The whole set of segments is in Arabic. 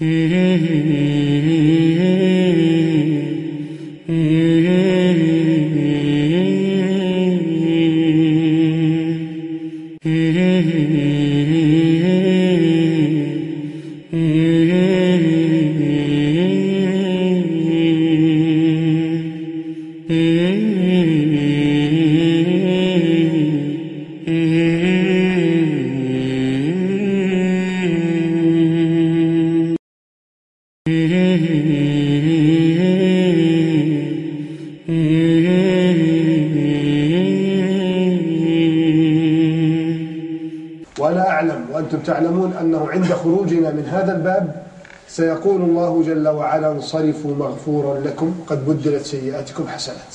وأنا أعلم وأنتم تعلمون أنه عند خروجنا من هذا الباب سيقول الله جل وعلا: انصرفوا مغفورا لكم قد بدلت سيئاتكم حسنات.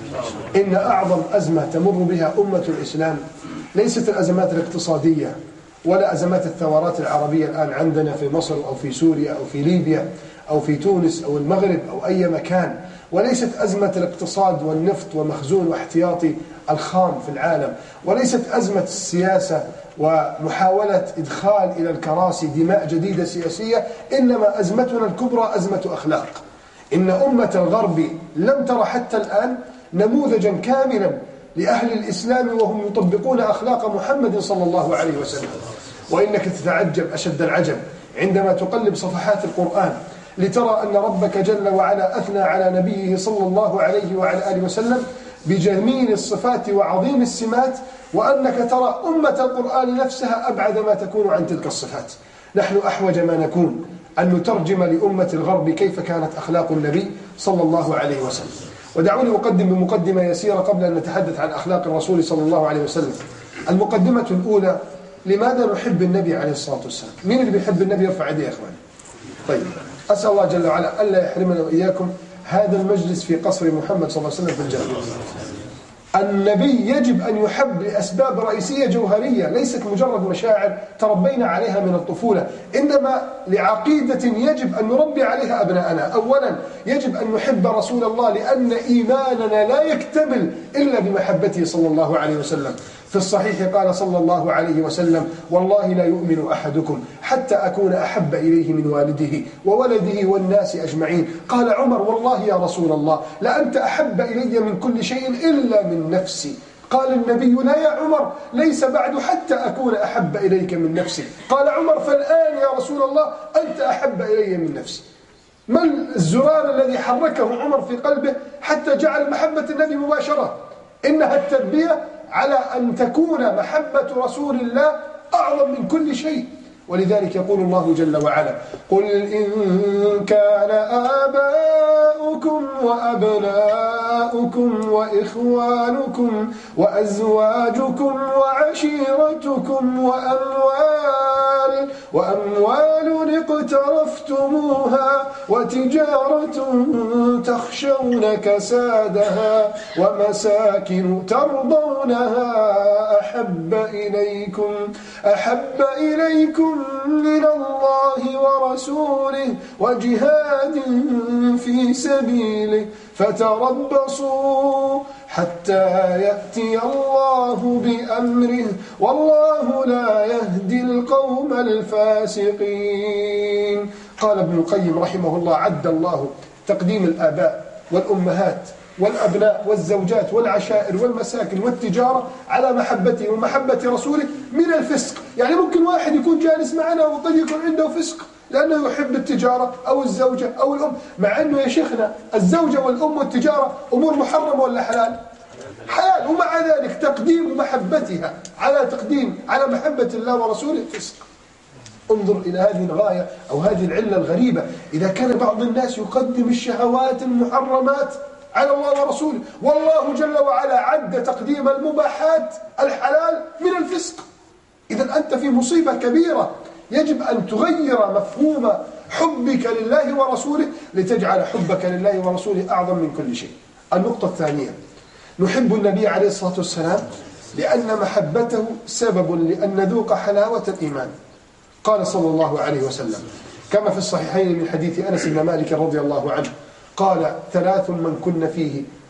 إن أعظم أزمة تمر بها أمة الإسلام ليست الأزمات الاقتصادية ولا أزمات الثورات العربية الآن عندنا في مصر أو في سوريا أو في ليبيا أو في تونس أو المغرب أو أي مكان، وليست أزمة الاقتصاد والنفط ومخزون واحتياطي الخام في العالم، وليست أزمة السياسة ومحاولة إدخال إلى الكراسي دماء جديدة سياسية، إنما أزمتنا الكبرى أزمة أخلاق. إن أمة الغرب لم ترى حتى الآن نموذجا كاملا لأهل الإسلام وهم يطبقون أخلاق محمد صلى الله عليه وسلم. وإنك تتعجب أشد العجب عندما تقلب صفحات القرآن لترى أن ربك جل وعلا أثنى على نبيه صلى الله عليه وعلى آله وسلم بجميل الصفات وعظيم السمات، وأنك ترى أمة القرآن نفسها أبعد ما تكون عن تلك الصفات. نحن أحوج ما نكون أن نترجم لأمة الغرب كيف كانت أخلاق النبي صلى الله عليه وسلم. ودعوني أقدم بمقدمة يسيرة قبل أن نتحدث عن أخلاق الرسول صلى الله عليه وسلم. المقدمة الأولى: لماذا نحب النبي عليه الصلاة والسلام؟ مين اللي بيحب النبي يرفع يديه يا إخواني؟ طيب، أسأل الله جل وعلا ألا يحرمنا وإياكم هذا المجلس في قصر محمد صلى الله عليه وسلم في الجنة. النبي يجب أن يحب لأسباب رئيسية جوهرية، ليست مجرد مشاعر تربينا عليها من الطفولة، إنما لعقيدة يجب أن نربي عليها أبناءنا. أولا يجب أن نحب رسول الله لأن إيماننا لا يكتمل إلا بمحبته صلى الله عليه وسلم. في الصحيح قال صلى الله عليه وسلم: والله لا يؤمن أحدكم حتى أكون أحب إليه من والده وولده والناس أجمعين. قال عمر: والله يا رسول الله لأنت أحب إلي من كل شيء إلا من نفسي. قال النبي: لا يا عمر، ليس بعد حتى أكون أحب إليك من نفسي. قال عمر: فالآن يا رسول الله أنت أحب إلي من نفسي. ما الزرار الذي حركه عمر في قلبه حتى جعل محبة النبي مباشرة؟ إنها التربية على أن تكون محبة رسول الله أعظم من كل شيء. ولذلك يقول الله جل وعلا: قل إن كان آباؤكم وأبناؤكم وإخوانكم وأزواجكم وعشيرتكم وأموال اقترفتموها وتجارة تخشون كسادها ومساكن ترضونها أحب إليكم من الله ورسوله وجهاد في سبيله فتربصوا حتى يأتي الله بأمره والله لا يهدي القوم الفاسقين. قال ابن القيم رحمه الله: عد الله تقديم الآباء والأمهات والأبناء والزوجات والعشائر والمساكن والتجارة على محبته ومحبة رسوله من الفسق. يعني ممكن واحد يكون جالس معنا وقد يكون عنده فسق لأنه يحب التجارة أو الزوجة أو الأم، مع أنه يا شيخنا الزوجة والأم والتجارة أمور محرمة ولا حلال؟ حلال. ومع ذلك تقديم محبتها على محبة الله ورسوله فسق. انظر إلى هذه الغاية أو هذه العلة الغريبة. إذا كان بعض الناس يقدم الشهوات المحرمات على الله ورسوله، والله جل وعلا عد تقديم المباحات الحلال من الفسق، إذن أنت في مصيبة كبيرة. يجب أن تغير مفهوم حبك لله ورسوله لتجعل حبك لله ورسوله أعظم من كل شيء. النقطة الثانية: نحب النبي عليه الصلاة والسلام لأن محبته سبب لأن نذوق حلاوة الإيمان. قال صلى الله عليه وسلم كما في الصحيحين من حديث أنس بن مالك رضي الله عنه قال: 3 من كن فيه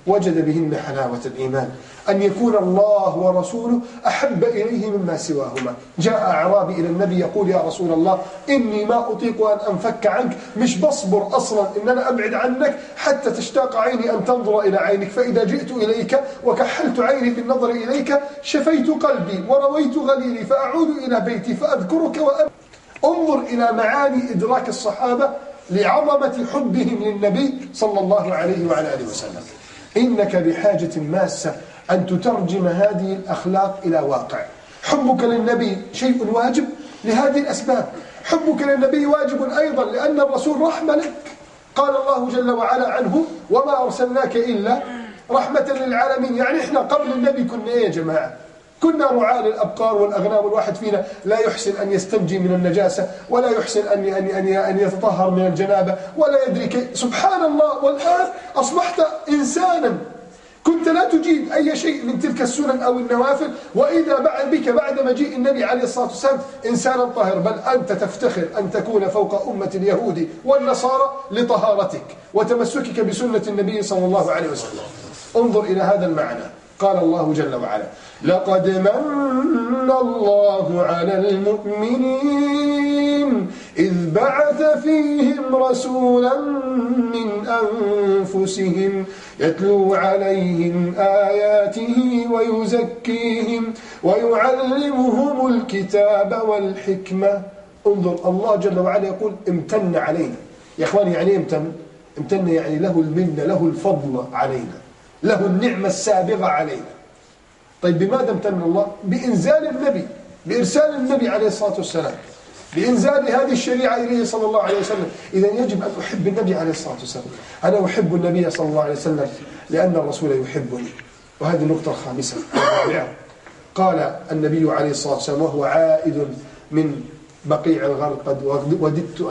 وجد بهن حلاوة الإيمان، أن يكون الله ورسوله أحب إليه مما سواهما. جاء أعرابي إلى النبي يقول: يا رسول الله، إني ما أطيق أن أنفك عنك، مش بصبر أصلا إن أنا أبعد عنك حتى تشتاق عيني أن تنظر إلى عينك، فإذا جئت إليك وكحلت عيني بالنظر إليك شفيت قلبي ورويت غليلي، فأعود إلى بيتي فأذكرك انظر إلى معاني إدراك الصحابة لعظمة حبهم للنبي صلى الله عليه وعلى آله وسلم. إنك بحاجة ماسة أن تترجم هذه الأخلاق إلى واقع. حبك للنبي شيء واجب لهذه الأسباب. حبك للنبي واجب أيضا لأن الرسول رحمة لك. قال الله جل وعلا عنه: وما أرسلناك إلا رحمة للعالمين. يعني إحنا قبل النبي كنا إيه يا جماعة؟ كنا رعاة للأبقار والأغنام، والواحد فينا لا يحسن أن يستنجي من النجاسة، ولا يحسن أن يتطهر من الجنابة، ولا يدري كيف. سبحان الله. والآن أصبحت إنسانا كنت لا تجيد أي شيء من تلك السنن أو النوافل، وإذا بك بعد مجيء النبي عليه الصلاة والسلام إنسانا طاهر، بل أنت تفتخر أن تكون فوق أمة اليهود والنصارى لطهارتك وتمسكك بسنة النبي صلى الله عليه وسلم. انظر إلى هذا المعنى. قال الله جل وعلا: لقد من الله على المؤمنين إذ بعث فيهم رسولا من أنفسهم يتلو عليهم آياته ويزكيهم ويعلمهم الكتاب والحكمة. انظر، الله جل وعلا يقول: امتن علينا. يا إخواني، يعني امتن؟ امتن يعني له المنة، له الفضل علينا، له النعمة السابغة علينا. طيب بماذا امتن الله؟ بإنزال النبي، بإرسال النبي عليه الصلاة والسلام، بإنزال هذه الشريعة إليه صلى الله عليه وسلم. إذن يجب أن أحب النبي عليه الصلاة والسلام. أنا أحب النبي صلى الله عليه وسلم لأن الرسول يحبني. وهذه النقطة الخامسة الرابعة. قال النبي عليه الصلاة والسلام وهو عائد من بقيع الغرقد: وددت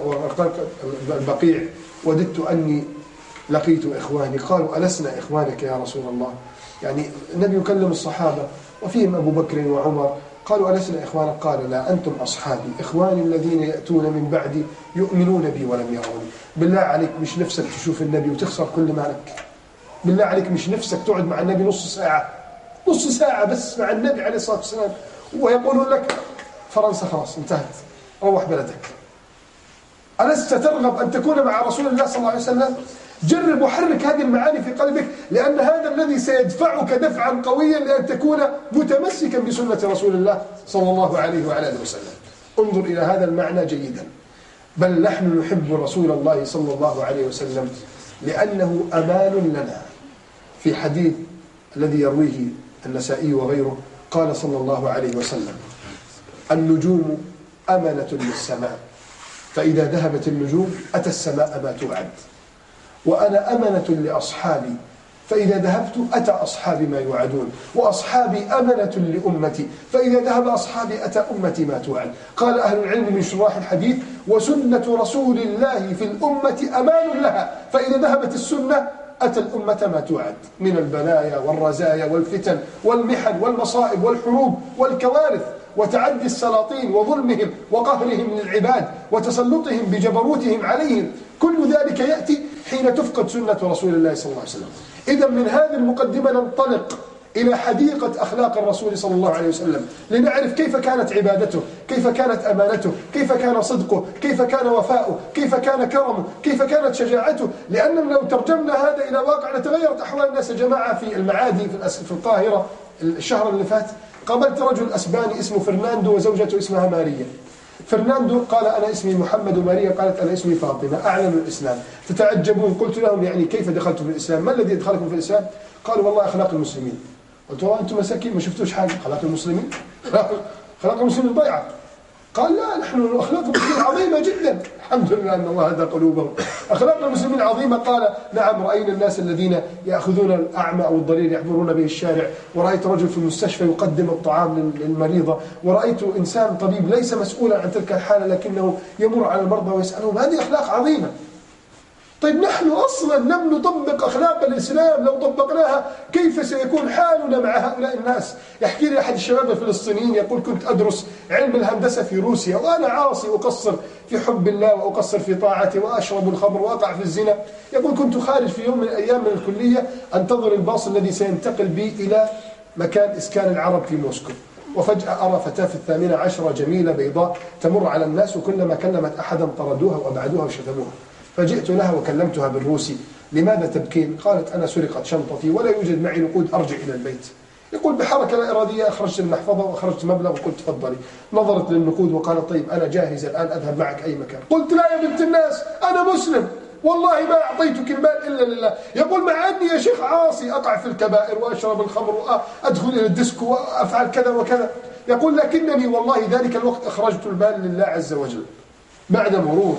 البقيع وددت أني لقيت إخواني. قالوا: ألسنا إخوانك يا رسول الله؟ يعني النبي يكلم الصحابة وفيهم أبو بكر وعمر. قالوا: ألسنا إخوانك؟ قال: لا، أنتم أصحابي، إخواني الذين يأتون من بعدي يؤمنون بي ولم يروني. بالله عليك مش نفسك تشوف النبي وتخسر كل مالك؟ بالله عليك مش نفسك تقعد مع النبي نص ساعة بس مع النبي عليه الصلاة والسلام، ويقولون لك فرنسا خلاص انتهت، روح بلدك؟ ألست ترغب أن تكون مع رسول الله صلى الله عليه وسلم؟ جرب وحرك هذه المعاني في قلبك، لأن هذا الذي سيدفعك دفعا قويا لأن تكون متمسكا بسنة رسول الله صلى الله عليه وعلى آله وسلم. انظر إلى هذا المعنى جيدا. بل نحن نحب رسول الله صلى الله عليه وسلم لأنه أمان لنا. في حديث الذي يرويه النسائي وغيره قال صلى الله عليه وسلم: النجوم أمنة للسماء، فإذا ذهبت النجوم أتى السماء ما توعد. وأنا أمنة لأصحابي، فإذا ذهبت أتى أصحابي ما يوعدون. وأصحابي أمنة لأمتي، فإذا ذهب أصحابي أتى أمتي ما توعد. قال أهل العلم من شراح الحديث: وسنة رسول الله في الأمة أمان لها، فإذا ذهبت السنة أتى الأمة ما توعد من البلايا والرزايا والفتن والمحن والمصائب والحروب والكوارث وتعدي السلاطين وظلمهم وقهرهم للعباد وتسلطهم بجبروتهم عليهم. كل ذلك يأتي حين تفقد سنة رسول الله صلى الله عليه وسلم. إذا من هذه المقدمة ننطلق إلى حديقة أخلاق الرسول صلى الله عليه وسلم لنعرف كيف كانت عبادته، كيف كانت أمانته، كيف كان صدقه، كيف كان وفاؤه، كيف كان كرمه، كيف كانت شجاعته. لأننا لو ترجمنا هذا إلى واقع لتغيرت أحوال الناس. يا جماعة في المعادي في القاهرة الشهر اللي فات قابلت رجل أسباني اسمه فرناندو وزوجته اسمها ماريا. فرناندو قال: أنا اسمي محمد، وماريا قالت: أنا اسمي فاطمة. أعلنوا الإسلام. تتعجبون. قلت لهم: يعني كيف دخلتم في الإسلام؟ ما الذي يدخلكم في الإسلام؟ قالوا: والله أخلاق المسلمين. قلت: والله أنتم مساكين ما شفتوش حاجة. أخلاق المسلمين؟ أخلاق المسلمين ضيعة. قال: لا، نحن أخلاق المسلمين عظيمة جدا، الحمد لله أن الله هدى قلوبهم. أخلاق المسلمين عظيمة. قال: نعم، رأينا الناس الذين يأخذون الأعمى أو الضرير يعبرون به الشارع، ورأيت رجل في المستشفى يقدم الطعام للمريضة، ورأيت إنسان طبيب ليس مسؤولا عن تلك الحالة لكنه يمر على المرضى ويسألهم. هذه أخلاق عظيمة. طيب نحن أصلا لم نطبق أخلاق الإسلام، لو طبقناها كيف سيكون حالنا مع هؤلاء الناس؟ يحكي لي أحد الشباب الفلسطينيين يقول كنت أدرس علم الهندسة في روسيا وأنا عاصي أقصر في حب الله وأقصر في طاعته وأشرب الخمر وأقع في الزنا. يقول كنت خارج في يوم من الأيام من الكلية أنتظر الباص الذي سينتقل بي إلى مكان إسكان العرب في موسكو، وفجأة أرى فتاة في 18 جميلة بيضاء تمر على الناس، وكلما كلمت أحدا طردوها وأبعدوها وشتموها. فجئت لها وكلمتها بالروسي: لماذا تبكين؟ قالت: أنا سرقت شنطتي ولا يوجد معي نقود أرجع إلى البيت. يقول بحركة لا إرادية أخرجت المحفظة وأخرجت مبلغ وقلت تفضلي. نظرت للنقود وقالت: طيب أنا جاهزة الآن أذهب معك أي مكان. قلت: لا يا بنت الناس، أنا مسلم والله ما أعطيتك المال إلا لله. يقول مع أني يا شيخ عاصي أقع في الكبائر وأشرب الخمر وأدخل إلى الديسكو وأفعل كذا وكذا، يقول لكنني والله ذلك الوقت أخرجت المال لله عز وجل. بعد مرور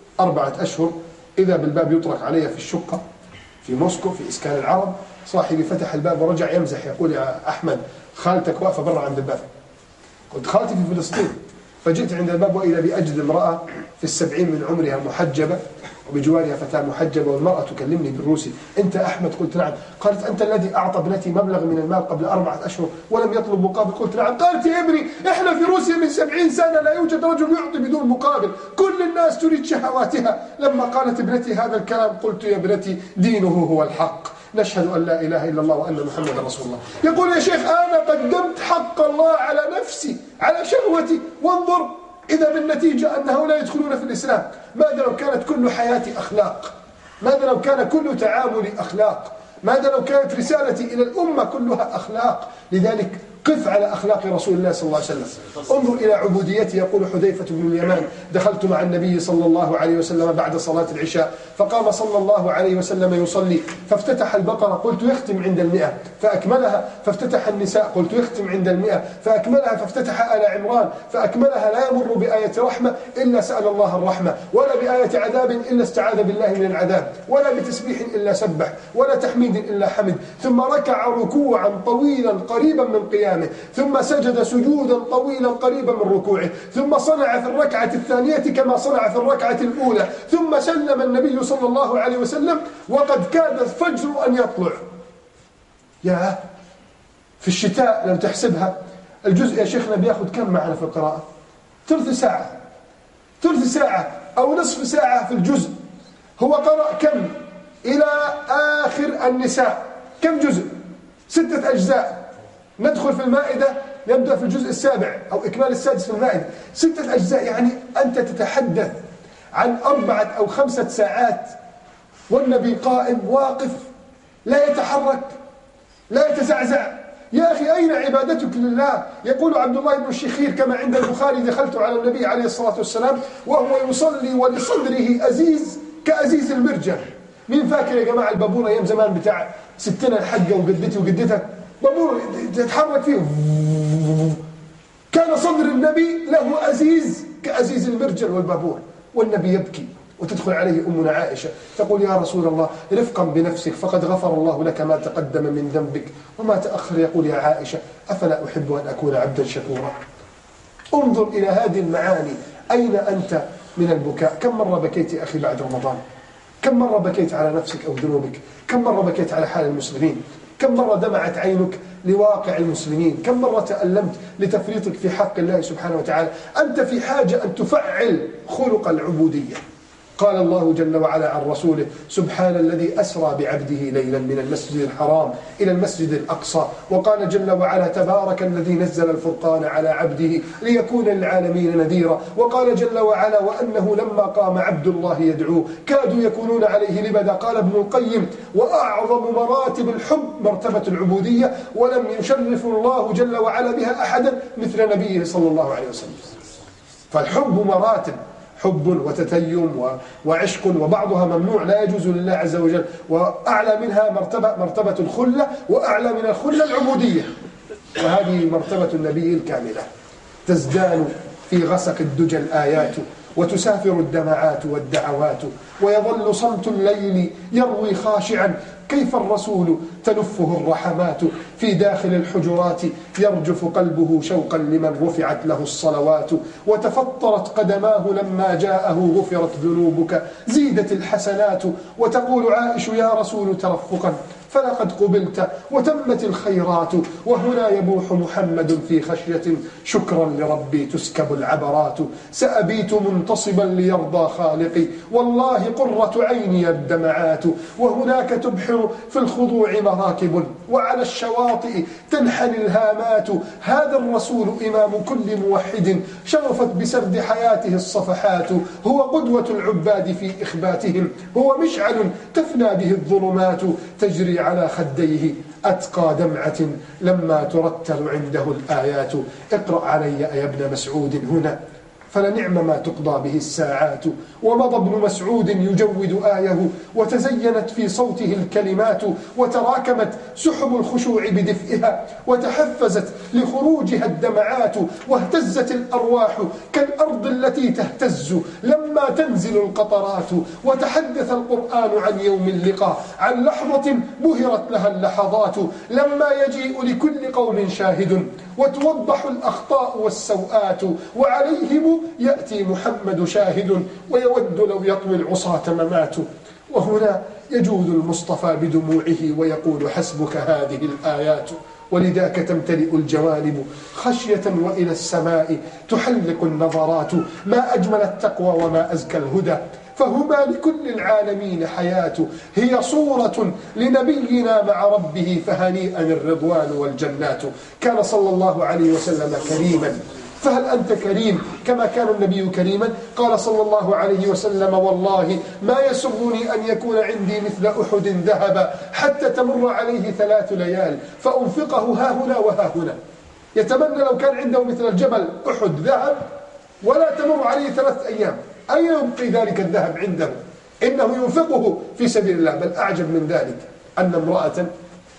4 أشهر إذا بالباب يطرق علي في الشقة في موسكو في إسكان العرب. صاحبي فتح الباب ورجع يمزح يقول: يا أحمد خالتك واقفة برا عند الباب. قلت: خالتي في فلسطين. فجئت عند الباب وإذا بأجد امرأة في 70 من عمرها محجبة وبجوارها فتاة محجبة، والمرأة تكلمني بالروسي: أنت أحمد؟ قلت: نعم. قالت: أنت الذي أعطى ابنتي مبلغ من المال قبل 4 أشهر ولم يطلب مقابل؟ قلت: نعم. قالت: يا ابني إحنا في روسيا من 70 سنة لا يوجد رجل يعطي بدون مقابل، كل الناس تريد شهواتها. لما قالت ابنتي هذا الكلام قلت: يا ابنتي دينه هو الحق، نشهد أن لا إله إلا الله وأن محمد رسول الله. يقول: يا شيخ أنا قدمت حق الله على نفسي على شهوتي، وانظر إذا بالنتيجة أن هؤلاء يدخلون في الإسلام. ماذا لو كانت كل حياتي أخلاق؟ ماذا لو كان كل تعاملي أخلاق؟ ماذا لو كانت رسالتي إلى الأمة كلها أخلاق؟ لذلك قف على أخلاق رسول الله صلى الله عليه وسلم. انظر إلى عبوديته. يقول حذيفة بن اليمان: دخلت مع النبي صلى الله عليه وسلم بعد صلاة العشاء فقام صلى الله عليه وسلم يصلي فافتتح البقرة قلت يختم عند 100 فأكملها، فافتتح النساء قلت يختم عند 100 فأكملها، فافتتح آل عمران فأكملها. لا يمر بآية رحمة إلا سأل الله الرحمة، ولا بآية عذاب إلا استعاذ بالله من العذاب، ولا بتسبيح إلا سبح، ولا تحميد إلا حمد. ثم ركع ركوعا طويلا قريبا من قيامه، ثم سجد سجودا طويلا قريبا من ركوعه، ثم صنع في الركعة الثانية كما صنع في الركعة الأولى، ثم سلم النبي صلى الله عليه وسلم وقد كاد الفجر أن يطلع. يا في الشتاء لو تحسبها الجزء يا شيخنا بياخد كم معنا في القراءة؟ ثلث ساعة أو نصف ساعة في الجزء. هو قرأ كم إلى آخر النساء؟ كم جزء؟ 6 أجزاء. ندخل في المائدة نبدأ في الجزء السابع أو إكمال السادس في المائدة، 6 أجزاء. يعني أنت تتحدث عن 4 أو 5 ساعات والنبي قائم واقف لا يتحرك لا يتزعزع. يا أخي أين عبادتك لله؟ يقول عبد الله بن الشخير كما عند البخاري: دخلت على النبي عليه الصلاة والسلام وهو يصلي ولصدره أزيز كأزيز المرجل. مين فاكر يا جماعة البابور أيام زمان بتاع 60 الحقة وقدتي وقدتها؟ بابور تتحرك فيه. كان صدر النبي له أزيز كأزيز المرجل والبابور، والنبي يبكي. وتدخل عليه أمنا عائشة تقول: يا رسول الله رفقا بنفسك فقد غفر الله لك ما تقدم من ذنبك وما تأخر. يقول: يا عائشة أفلا أحب أن أكون عبدا شكورا؟ انظر إلى هذه المعاني. أين أنت من البكاء؟ كم مرة بكيت يا أخي بعد رمضان؟ كم مرة بكيت على نفسك أو ذنوبك؟ كم مرة بكيت على حال المسلمين؟ كم مرة دمعت عينك لواقع المسلمين؟ كم مرة تألمت لتفريطك في حق الله سبحانه وتعالى؟ أنت في حاجة أن تفعل خلق العبودية. قال الله جل وعلا عن رسوله: سبحان الذي أسرى بعبده ليلا من المسجد الحرام إلى المسجد الأقصى. وقال جل وعلا: تبارك الذي نزل الفرقان على عبده ليكون للعالمين نذيرا. وقال جل وعلا: وأنه لما قام عبد الله يدعوه كادوا يكونون عليه لبدا. قال ابن القيم: وأعظم مراتب الحب مرتبة العبودية، ولم يشرف الله جل وعلا بها أحدا مثل نبيه صلى الله عليه وسلم. فالحب مراتب، حب وتتيم وعشق، وبعضها ممنوع لا يجوز لله عز وجل. وأعلى منها مرتبة الخلة، وأعلى من الخلة العبودية. وهذه مرتبة النبي الكاملة. تزدان في غسق الدجى الآيات وتسافر الدمعات والدعوات، ويظل صمت الليل يروي خاشعا كيف الرسول تلفه الرحمات. في داخل الحجرات يرجف قلبه شوقا لمن رفعت له الصلوات، وتفطرت قدماه لما جاءه غفرت ذنوبك زيدت الحسنات. وتقول عائش يا رسول ترفقا فلقد قبلت وتمت الخيرات، وهنا يبوح محمد في خشية شكرا لربي تسكب العبرات. سأبيت منتصبا ليرضى خالقي والله قرة عيني الدمعات، وهناك تبحر في الخضوع مراكب وعلى الشواطئ تنحني الهامات. هذا الرسول إمام كل موحد شرفت بسرد حياته الصفحات، هو قدوة العباد في إخباتهم، هو مشعل تفنى به الظلمات، تجري على خديه أتقى دمعة لما ترتل عنده الآيات. اقرأ علي يا ابن مسعود هنا فلنعم ما تقضى به الساعات. ومضى ابن مسعود يجود آيه وتزينت في صوته الكلمات، وتراكمت سحب الخشوع بدفئها وتحفزت لخروجها الدمعات، واهتزت الأرواح كالأرض التي تهتز لما تنزل القطرات. وتحدث القرآن عن يوم اللقاء عن لحظة بهرت لها اللحظات، لما يجيء لكل قوم شاهد وتوضح الأخطاء والسوءات، وعليهم يأتي محمد شاهد ويود لو يطوي العصاة ممات. وهنا يجود المصطفى بدموعه ويقول حسبك هذه الآيات، ولذاك تمتلئ الجوانب خشية وإلى السماء تحلق النظرات. ما أجمل التقوى وما أزكى الهدى، فهما لكل العالمين حياة. هي صورة لنبينا مع ربه فهنيئا الرضوان والجنات. كان صلى الله عليه وسلم كريما، فهل أنت كريم كما كان النبي كريما؟ قال صلى الله عليه وسلم والله ما يسرني أن يكون عندي مثل أحد ذهبا حتى تمر عليه 3 ليال فأنفقه ها هنا وها هنا. يتمنى لو كان عنده مثل الجبل أحد ذهب ولا تمر عليه 3 أيام. أين يبقي ذلك الذهب عنده؟ إنه ينفقه في سبيل الله. بل أعجب من ذلك أن امرأة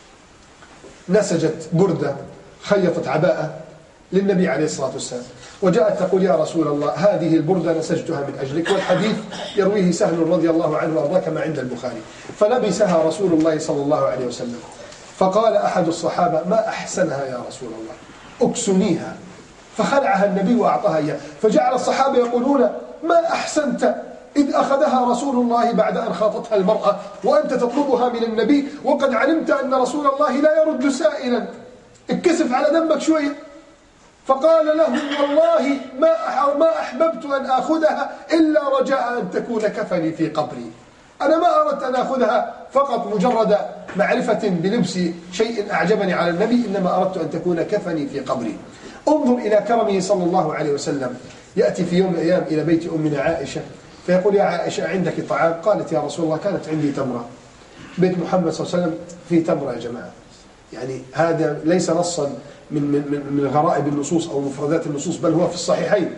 نسجت بردة خيطت عباءة للنبي عليه الصلاة والسلام، وجاءت تقول يا رسول الله هذه البردة نسجتها من أجلك، والحديث يرويه سهل رضي الله عنه وأرضاه كما عند البخاري. فلبسها رسول الله صلى الله عليه وسلم، فقال أحد الصحابة ما أحسنها يا رسول الله أكسنيها، فخلعها النبي وأعطاها إياه. فجعل الصحابة يقولون ما أحسنت إذ أخذها رسول الله بعد أن خاطتها المرأة وأنت تطلبها من النبي وقد علمت أن رسول الله لا يرد سائلا، اتكسف على ذنبك شوية. فقال لهم والله ما أحببت أن أخذها إلا رجاء أن تكون كفني في قبري. أنا ما أردت أن أخذها فقط مجرد معرفة بلبس شيء أعجبني على النبي، إنما أردت أن تكون كفني في قبري. انظر إلى كرمه صلى الله عليه وسلم. يأتي في يوم من الأيام إلى بيت أمنا عائشة فيقول يا عائشة عندك طعام؟ قالت يا رسول الله كانت عندي تمرة. بيت محمد صلى الله عليه وسلم فيه تمرة يا جماعة. يعني هذا ليس نصا من غرائب النصوص أو مفردات النصوص، بل هو في الصحيحين.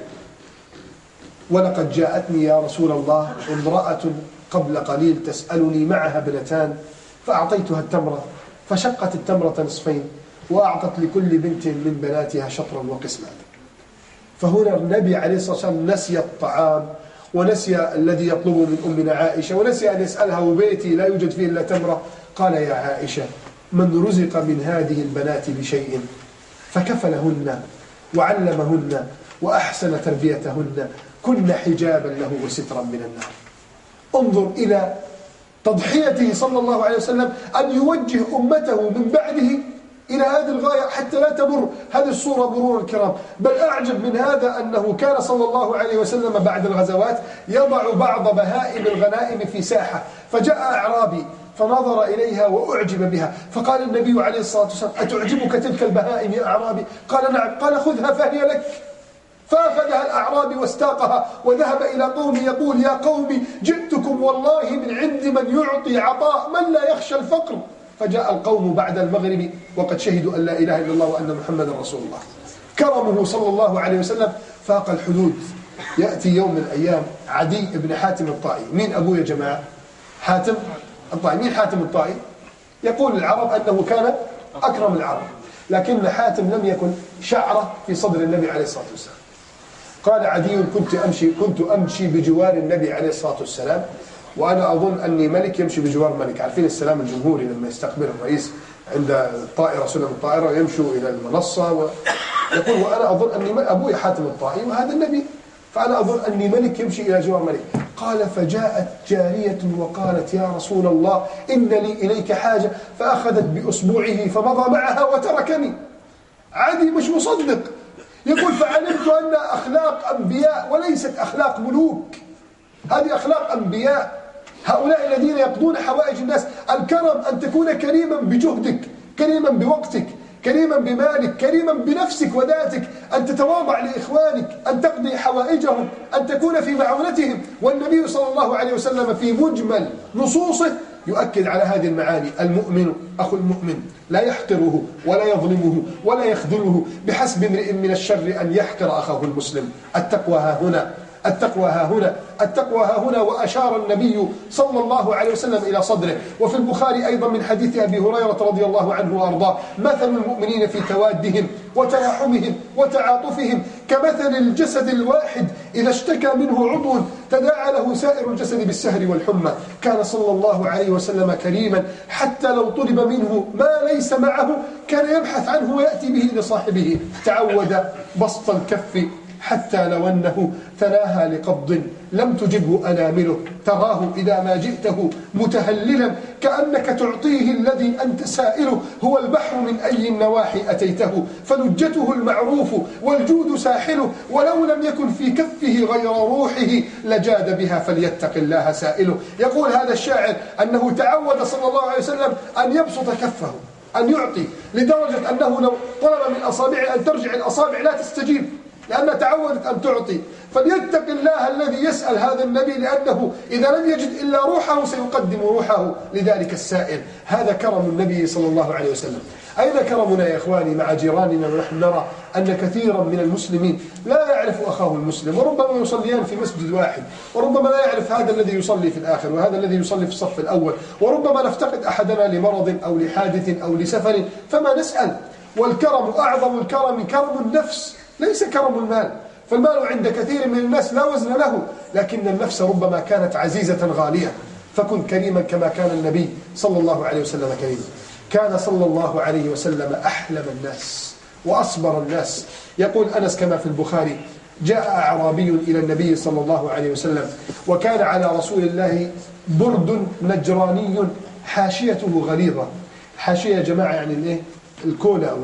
ولقد جاءتني يا رسول الله امرأة قبل قليل تسألني معها ابنتان فأعطيتها التمرة فشقت التمرة نصفين وأعطت لكل بنت من بناتها شطرا وقسما. فهنا النبي عليه الصلاة والسلام نسي الطعام ونسي الذي يطلبه من أمنا عائشة ونسي أن يسألها وبيتي لا يوجد فيه إلا تمرة. قال يا عائشة من رزق من هذه البنات بشيء فكفلهن وعلمهن وأحسن تربيتهن كن حجابا له وسترا من النار. انظر إلى تضحيته صلى الله عليه وسلم أن يوجه أمته من بعده إلى هذه الغاية حتى لا تمر هذه الصورة مرور الكرام. بل أعجب من هذا أنه كان صلى الله عليه وسلم بعد الغزوات يضع بعض بهائم الغنائم في ساحة، فجاء أعرابي فنظر إليها وأعجب بها فقال النبي عليه الصلاة والسلام أتعجبك تلك البهائم يا أعرابي؟ قال نعم. قال خذها فهي لك. فأخذها الأعرابي واستاقها وذهب إلى قوم يقول يا قوم جئتكم والله من عند من يعطي عطاء من لا يخشى الفقر. فجاء القوم بعد المغرب وقد شهدوا أن لا إله إلا الله وأن محمد رسول الله. كرمه صلى الله عليه وسلم فاق الحدود. يأتي يوم من الأيام عدي بن حاتم الطائي. مين أبوه يا جماعة؟ حاتم الطائي. مين حاتم الطائي؟ يقول العرب أنه كان أكرم العرب، لكن حاتم لم يكن شعرة في صدر النبي عليه الصلاة والسلام. قال عدي: كنت أمشي بجوار النبي عليه الصلاة والسلام وأنا أظن أني ملك يمشي بجوار ملك. عارفين السلام الجمهوري لما يستقبل الرئيس عند الطائرة، سلم الطائرة، يمشوا إلى المنصة يقول: وأنا أظن أني أبوي حاتم الطائي وهذا النبي، فأنا أظن أني ملك يمشي إلى جوار ملك. قال: فجاءت جارية وقالت: يا رسول الله إن لي إليك حاجة، فأخذت بأصبعه فمضى معها وتركني. عدي مش مصدق، يقول: فعلمت أن أخلاق أنبياء وليست أخلاق ملوك، هذه أخلاق أنبياء، هؤلاء الذين يقضون حوائج الناس. الكرم أن تكون كريما بجهدك، كريما بوقتك، كريما بمالك، كريما بنفسك وذاتك، أن تتواضع لإخوانك، أن تقضي حوائجهم، أن تكون في معونتهم. والنبي صلى الله عليه وسلم في مجمل نصوصه يؤكد على هذه المعاني. المؤمن أخو المؤمن لا يحقره ولا يظلمه ولا يخذله، بحسب امرئ من الشر أن يحقر أخاه المسلم. التقوى ها هنا، التقوى ها هنا، التقوى ها هنا. وأشار النبي صلى الله عليه وسلم إلى صدره. وفي البخاري أيضا من حديث أبي هريرة رضي الله عنه وأرضاه: مثل المؤمنين في توادهم وتراحمهم وتعاطفهم كمثل الجسد الواحد إذا اشتكى منه عضو تداعى له سائر الجسد بالسهر والحمى. كان صلى الله عليه وسلم كريما حتى لو طلب منه ما ليس معه كان يبحث عنه ويأتي به لصاحبه. تعود بسط الكف حتى لو أنه ثناها لقبض لم تجبه أنامله. تراه إذا ما جئته متهللا كأنك تعطيه الذي أنت سائله. هو البحر من أي النواحي أتيته، فلجته المعروف والجود ساحله. ولو لم يكن في كفه غير روحه لجاد بها، فليتق الله سائله. يقول هذا الشاعر أنه تعود صلى الله عليه وسلم أن يبسط كفه، أن يعطي، لدرجة أنه لو طلب من أصابعه أن ترجع الأصابع لا تستجيب، لأنها تعودت أن تعطي. فليتق الله الذي يسأل هذا النبي، لأنه إذا لم يجد إلا روحه سيقدم روحه لذلك السائل. هذا كرم النبي صلى الله عليه وسلم. أين كرمنا يا إخواني مع جيراننا؟ ونحن نرى أن كثيرا من المسلمين لا يعرف أخاه المسلم، وربما يصليان في مسجد واحد، وربما لا يعرف هذا الذي يصلي في الآخر وهذا الذي يصلي في الصف الأول، وربما نفتقد أحدنا لمرض أو لحادث أو لسفر فما نسأل. والكرم أعظم الكرم كرم النفس، ليس كرم المال. فالمال عند كثير من الناس لا وزن له، لكن النفس ربما كانت عزيزة غالية. فكن كريما كما كان النبي صلى الله عليه وسلم كريما. كان صلى الله عليه وسلم أحلم الناس وأصبر الناس. يقول أنس كما في البخاري: جاء أعرابي إلى النبي صلى الله عليه وسلم وكان على رسول الله برد نجراني حاشيته غليظة. حاشية يا جماعة يعني الكولة أو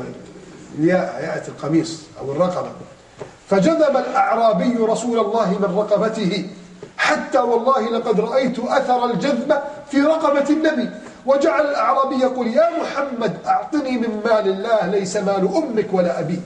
ياءة القميص أو الرقبة. فجذب الأعرابي رسول الله من رقبته حتى والله لقد رأيت أثر الجذب في رقبة النبي. وجعل الأعرابي يقول: يا محمد أعطني من مال الله ليس مال أمك ولا أبيك.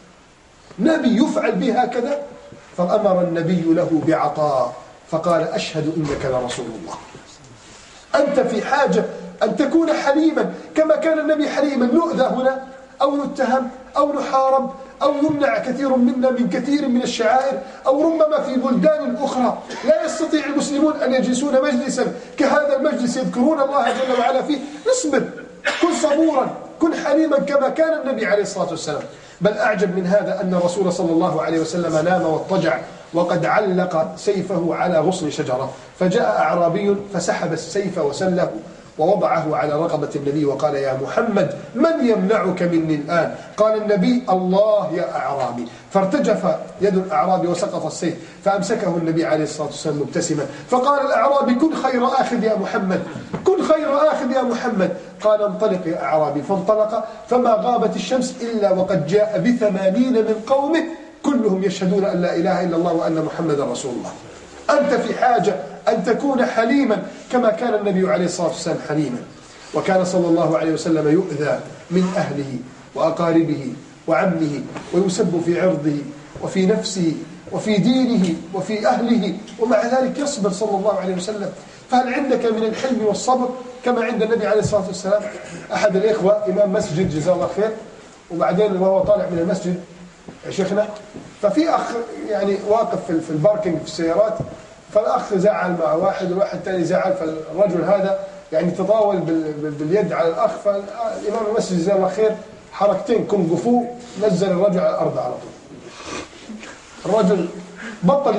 نبي يفعل به هكذا؟ فأمر النبي له بعطاء فقال: أشهد إنك لرسول الله. أنت في حاجة أن تكون حليما كما كان النبي حليما. نؤذى هنا أو نتهم أو نحارب أو يمنع كثير منا من كثير من الشعائر، أو ربما في بلدان أخرى لا يستطيع المسلمون أن يجلسون مجلسا كهذا المجلس يذكرون الله جل وعلا فيه. اصبر، كن صبورا، كن حليما كما كان النبي عليه الصلاة والسلام. بل أعجب من هذا أن الرسول صلى الله عليه وسلم نام واضطجع وقد علق سيفه على غصن شجرة، فجاء أعرابي فسحب السيف وسله ووضعه على رقبة النبي وقال: يا محمد من يمنعك مني الآن؟ قال النبي: الله يا أعرابي. فارتجف يد الأعرابي وسقط السيف، فأمسكه النبي عليه الصلاة والسلام مبتسما، فقال الأعرابي: كن خير آخذ يا محمد، كن خير آخذ يا محمد. قال: انطلق يا أعرابي. فانطلق فما غابت الشمس إلا وقد جاء ب80 من قومه كلهم يشهدون أن لا إله إلا الله وأن محمد رسول الله. أنت في حاجة أن تكون حليما كما كان النبي عليه الصلاة والسلام حليما. وكان صلى الله عليه وسلم يؤذى من أهله وأقاربه وعمه، ويسب في عرضه وفي نفسه وفي دينه وفي أهله، ومع ذلك يصبر صلى الله عليه وسلم. فهل عندك من الحلم والصبر كما عند النبي عليه الصلاة والسلام؟ أحد الإخوة إمام مسجد جزاه الله خير، وبعدين وهو طالع من المسجد يا شيخنا، ففي أخ يعني واقف في الباركينج في السيارات، فالأخ زعل مع واحد والواحد الثاني زعل، فالرجل هذا يعني تطاول باليد على الأخ، فالإمام المسجد جزاه الله خير حركتين كونغ فو نزل الرجل على الأرض على طول. الرجل بطل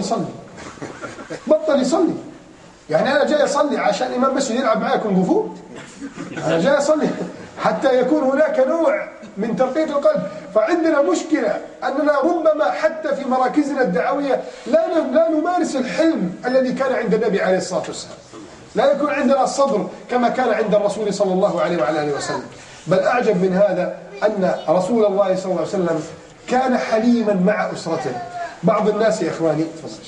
يصلي. يعني أنا جاي أصلي عشان إمام مسجد يلعب معايا كونغ فو؟ أنا جاي أصلي حتى يكون هناك نوع من ترقية القلب. فعندنا مشكلة أننا ربما حتى في مراكزنا الدعوية لا نمارس الحلم الذي كان عند النبي عليه الصلاة والسلام. لا يكون عندنا الصبر كما كان عند الرسول صلى الله عليه وعلى آله وسلم. بل أعجب من هذا أن رسول الله صلى الله عليه وسلم كان حليما مع أسرته. بعض الناس يا إخواني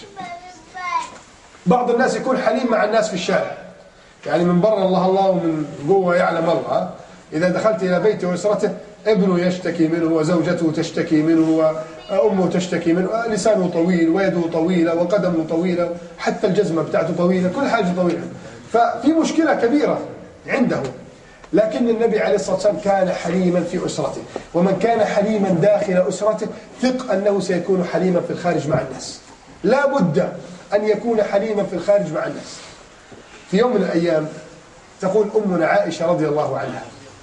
بعض الناس يكون حليم مع الناس في الشارع، يعني من برا الله ومن جوه يعلم الله. إذا دخلت إلى بيته وأسرته ابنه يشتكي منه وزوجته تشتكي منه وأمه تشتكي منه، لسانه طويل ويده طويلة وقدمه طويلة، حتى الجزمة بتاعته طويلة، كل حاجة طويلة. ففي مشكلة كبيرة عنده. لكن النبي عليه الصلاة والسلام كان حليما في أسرته، ومن كان حليما داخل أسرته ثق أنه سيكون حليما في الخارج مع الناس. لا بد أن يكون حليما في الخارج مع الناس. في يوم من الأيام تقول أمنا عائشة رضي الله عنها: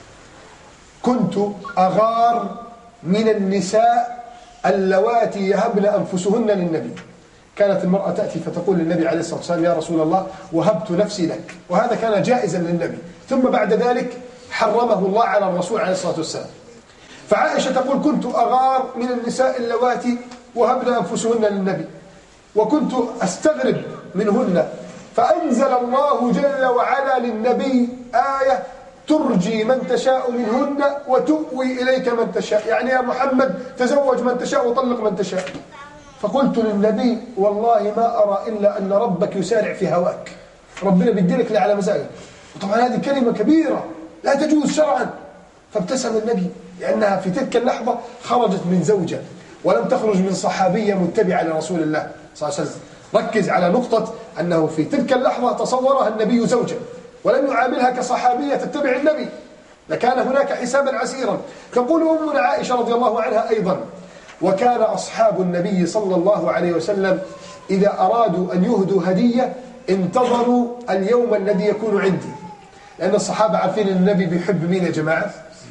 كنت أغار من النساء اللواتي يهبن أنفسهن للنبي. كانت المرأة تأتي فتقول للنبي عليه الصلاة والسلام: يا رسول الله وهبت نفسي لك، وهذا كان جائزا للنبي، ثم بعد ذلك حرمه الله على الرسول عليه الصلاة والسلام. فعائشة تقول: كنت أغار من النساء اللواتي وهبن أنفسهن للنبي، وكنت أستغرب منهن، فأنزل الله جل وعلا للنبي آية ترجي من تشاء منهن وتؤوي إليك من تشاء، يعني يا محمد تزوج من تشاء وطلق من تشاء. فقلت للنبي: والله ما أرى إلا أن ربك يسارع في هواك، ربنا بيديلك اللي على مزاجك. وطبعا هذه كلمة كبيرة لا تجوز شرعا. فابتسم النبي، لأنها في تلك اللحظة خرجت من زوجة ولم تخرج من صحابية متبعة لرسول الله صلى الله عليه وسلم. ركز على نقطة أنه في تلك اللحظة تصورها النبي زوجة ولم يعاملها كصحابية تتبع النبي، لكان هناك حسابا عسيرا. تقول أمنا عائشة رضي الله عنها أيضا: وكان أصحاب النبي صلى الله عليه وسلم إذا أرادوا أن يهدوا هدية انتظروا اليوم الذي يكون عندي. لأن الصحابة عارفين أن النبي بيحب مين يا جماعة؟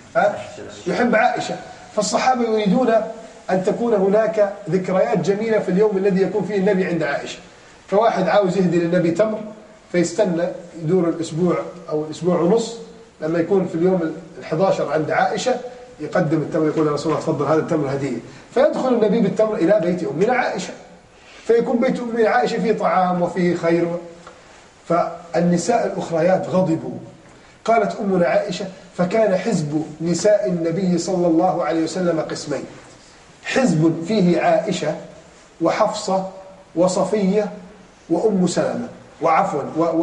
يحب عائشة. فالصحابة يريدون أن تكون هناك ذكريات جميلة في اليوم الذي يكون فيه النبي عند عائشة. فواحد عاوز يهدي للنبي تمر، فيستنى يدور الأسبوع أو الأسبوع ونص، لما يكون في اليوم 11 عند عائشة يقدم التمر، يقول: يا رسول الله تفضل هذا التمر هدية. فيدخل النبي بالتمر إلى بيت أمنا عائشة، فيكون بيت أمنا عائشة فيه طعام وفيه خير. فالنساء الأخريات غضبوا. قالت أمنا عائشة: فكان حزب نساء النبي صلى الله عليه وسلم قسمين: حزب فيه عائشة وحفصة وصفية وأم سلمة وعفوا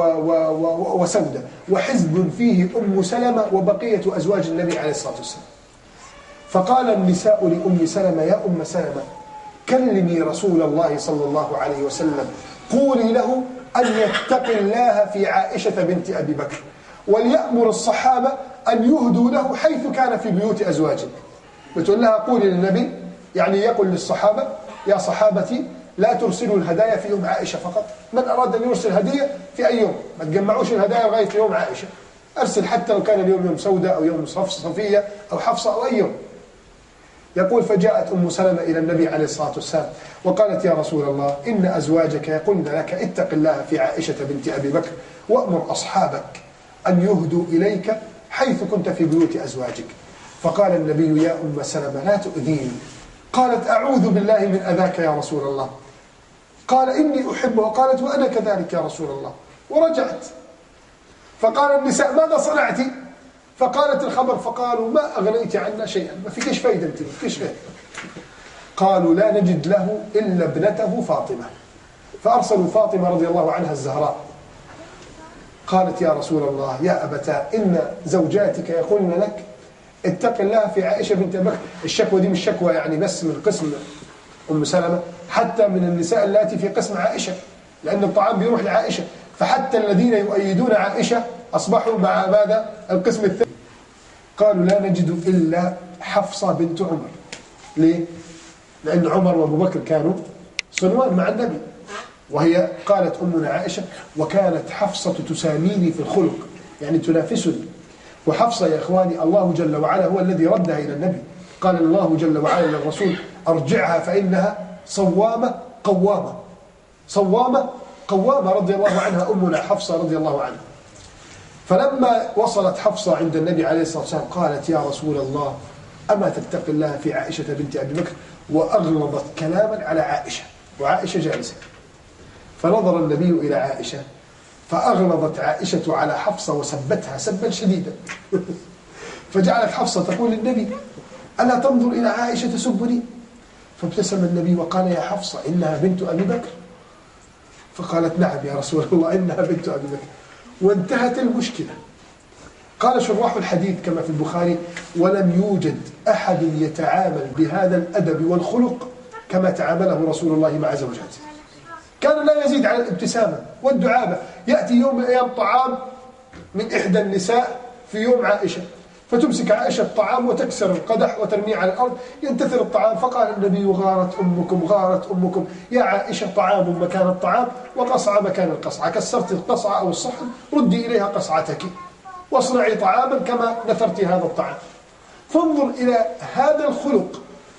وسودة، وحزب فيه أم سلمة وبقية أزواج النبي عليه الصلاة والسلام. فقال النساء لأم سلمة: يا أم سلمة كلمي رسول الله صلى الله عليه وسلم، قولي له أن يتقي الله في عائشة بنت أبي بكر، وليأمر الصحابة أن يهدوا له حيث كان في بيوت أزواجه. بتقول لها قولي للنبي، يعني يقول للصحابة: يا صحابتي لا ترسلوا الهدايا في يوم عائشة فقط، من أراد أن يرسل هدية في أي يوم، ما تجمعوش الهدايا لغاية يوم عائشة، أرسل حتى لو كان اليوم يوم سودة أو يوم صفية أو حفصة أو أي يوم. يقول: فجاءت أم سلمة إلى النبي عليه الصلاة والسلام وقالت: يا رسول الله إن أزواجك يقولن لك اتق الله في عائشة بنت أبي بكر، وأمر أصحابك أن يهدوا إليك حيث كنت في بيوت أزواجك. فقال النبي: يا أم سلمة لا تؤذيني. قالت: أعوذ بالله من أذاك يا رسول الله. قال: إني أحبه. قالت: وأنا كذلك يا رسول الله. ورجعت. فقال النساء: ماذا صنعت؟ فقالت الخبر، فقالوا: ما أغنيت عنا شيئا، ما فيكش فايدة أنت، ما فيكش فايدة. قالوا: لا نجد له إلا ابنته فاطمة. فأرسلوا فاطمة رضي الله عنها الزهراء. قالت: يا رسول الله يا أبتاه إن زوجاتك يقولن لك اتق الله في عائشة بنت أبي بكر. الشكوى دي مش شكوى يعني بس من قسم أم سلمة، حتى من النساء اللاتي في قسم عائشة، لأن الطعام بيروح لعائشة. فحتى الذين يؤيدون عائشة أصبحوا مع ماذا؟ القسم الثاني. قالوا: لا نجد إلا حفصة بنت عمر. ليه؟ لأن عمر وأبو بكر كانوا صنوان مع النبي. وهي قالت أمنا عائشة: وكانت حفصة تساميني في الخلق، يعني تنافسني. وحفصة يا إخواني الله جل وعلا هو الذي ردها إلى النبي. قال الله جل وعلا للرسول: أرجعها فإنها صوامة قوامة. صوامة قوامة رضي الله عنها، أمنا حفصة رضي الله عنها. فلما وصلت حفصة عند النبي عليه الصلاة والسلام قالت: يا رسول الله، أما تتقي الله في عائشة بنت أبي بكر؟ وأغلظت كلاما على عائشة، وعائشة جالسة. فنظر النبي إلى عائشة فأغلظت عائشة على حفصة وسبتها سبا شديدا. فجعلت حفصة تقول للنبي: ألا تنظر إلى عائشة تسبني؟ فابتسم النبي وقال: يا حفصة، إنها بنت أبي بكر. فقالت: نعم يا رسول الله، إنها بنت أبي بكر. وانتهت المشكلة. قال شراح الحديث كما في البخاري: ولم يوجد أحد يتعامل بهذا الأدب والخلق كما تعامله رسول الله مع زوجاته. كان لا يزيد على الابتسامة والدعابة. يأتي يوم من الأيام طعام من إحدى النساء في يوم عائشة، فتمسك عائشة الطعام وتكسر القدح وترميه على الأرض، ينتثر الطعام. فقال النبي: غارت أمكم، غارت أمكم يا عائشة، طعام مكان الطعام وقصعة مكان القصعة، كسرت القصعة أو الصحن ردي إليها قصعتك واصنعي طعاما كما نثرت هذا الطعام. فانظر إلى هذا الخلق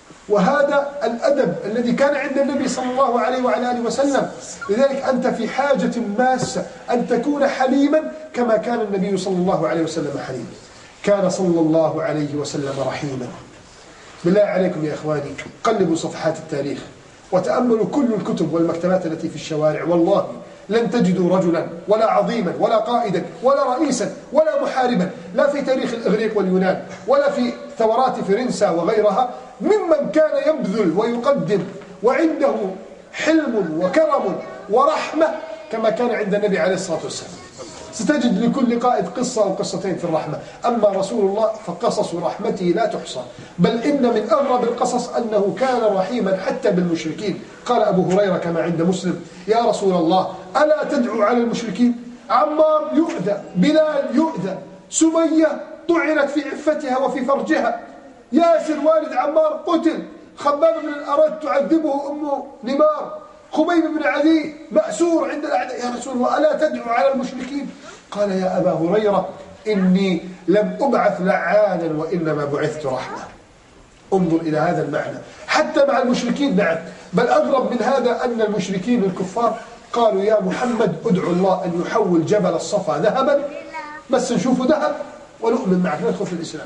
وهذا الأدب الذي كان عند النبي صلى الله عليه وعلى آله وسلم. لذلك أنت في حاجة ماسة أن تكون حليما كما كان النبي صلى الله عليه وسلم حليما. كان صلى الله عليه وسلم رحيما. بالله عليكم يا إخواني، قلبوا صفحات التاريخ وتأملوا كل الكتب والمكتبات التي في الشوارع، والله لن تجدوا رجلا ولا عظيما ولا قائدا ولا رئيسا ولا محاربا، لا في تاريخ الإغريق واليونان ولا في ثورات فرنسا وغيرها، ممن كان يبذل ويقدم وعنده حلم وكرم ورحمة كما كان عند النبي عليه الصلاة والسلام. ستجد لكل قائد قصة أو قصتين في الرحمة، أما رسول الله فقصص رحمته لا تحصى، بل إن من أغرب القصص أنه كان رحيما حتى بالمشركين. قال أبو هريرة كما عند مسلم: يا رسول الله، ألا تدعو على المشركين؟ عمار يؤذى، بلال يؤذى، سمية طعنت في عفتها وفي فرجها، ياسر والد عمار قتل، خباب بن الأرد تعذبه أم نمار، خبيب بن عدي مأسور عند الأعداء. يا رسول الله، ألا تدعو على المشركين؟ قال: يا أبا هريرة، إني لم أبعث لعانا وإنما بعثت رحمة. انظر إلى هذا المعنى حتى مع المشركين. نعم، بل أغرب من هذا أن المشركين الكفار قالوا: يا محمد، ادعو الله أن يحول جبل الصفا ذهبا، بس نشوفه ذهب ونؤمن معك ندخل في الإسلام.